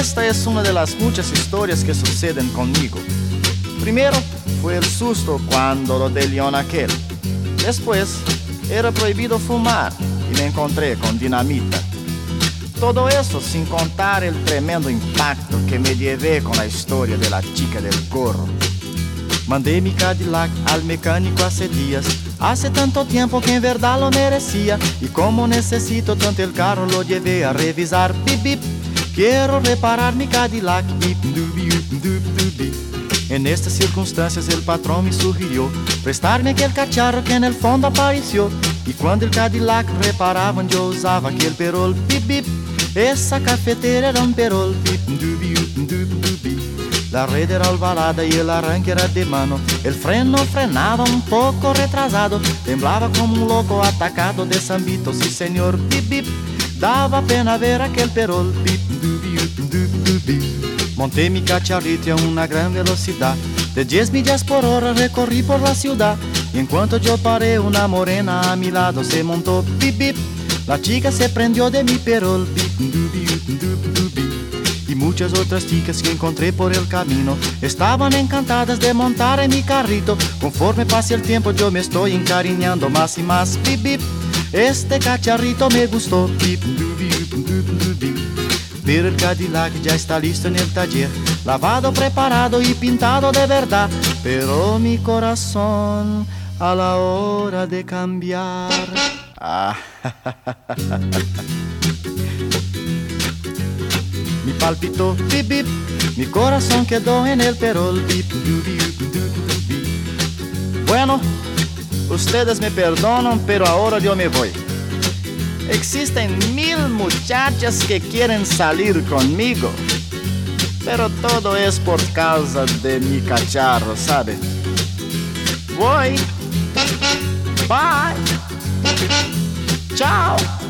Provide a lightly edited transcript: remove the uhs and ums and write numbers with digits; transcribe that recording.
Esta es una de las muchas historias que suceden conmigo. Primero fue el susto cuando lo del león aquel. Después era prohibido fumar y me encontré con dinamita. Todo eso sin contar el tremendo impacto que me llevé con la historia de la chica del gorro. Mandé mi Cadillac al mecánico hace días. Hace tanto tiempo que en verdad lo merecía. Y como necesito tanto el carro, lo llevé a revisar. Bip, bip. Quiero reparar mi Cadillac. Bip, dubi, dubi, dubi. En estas circunstancias el patrón me sugirió prestarme aquel cacharro que en el fondo apareció. Y cuando el Cadillac reparaban yo usaba aquel perol. Bip, bip. Esa cafetera era un perol. Bip, dubi, dubi, dubi. La red era albalada y el arranque era de mano. El freno frenaba un poco retrasado. Temblaba como un loco atacado de Sambito. Sí señor, bip bip. Daba pena ver aquel perol. Bip, dubi, dubi, dubi. Monté mi cacharrito a una gran velocidad. De 10 millas por hora recorrí por la ciudad. Y en cuanto yo paré, una morena a mi lado se montó. Bip bip. La chica se prendió de mi perol. Bip, dubi, dubi, dubi. Y muchas otras chicas que encontré por el camino estaban encantadas de montar en mi carrito. Conforme pase el tiempo yo me estoy encariñando más y más. Bip, bip. Este cacharrito me gustó. Bip, dubi, dubi, dubi. Pero el Cadillac ya está listo en el taller, lavado, preparado y pintado de verdad. Pero mi corazón a la hora de cambiar me palpitó, bip, bip. Mi corazón quedó en el perol. Bip, dubi, dubi, dubi. Bueno, ustedes me perdonan, pero ahora yo me voy. Existen 1000 muchachas que quieren salir conmigo, pero todo es por causa de mi cacharro, ¿sabe? Voy. Bye. Chao.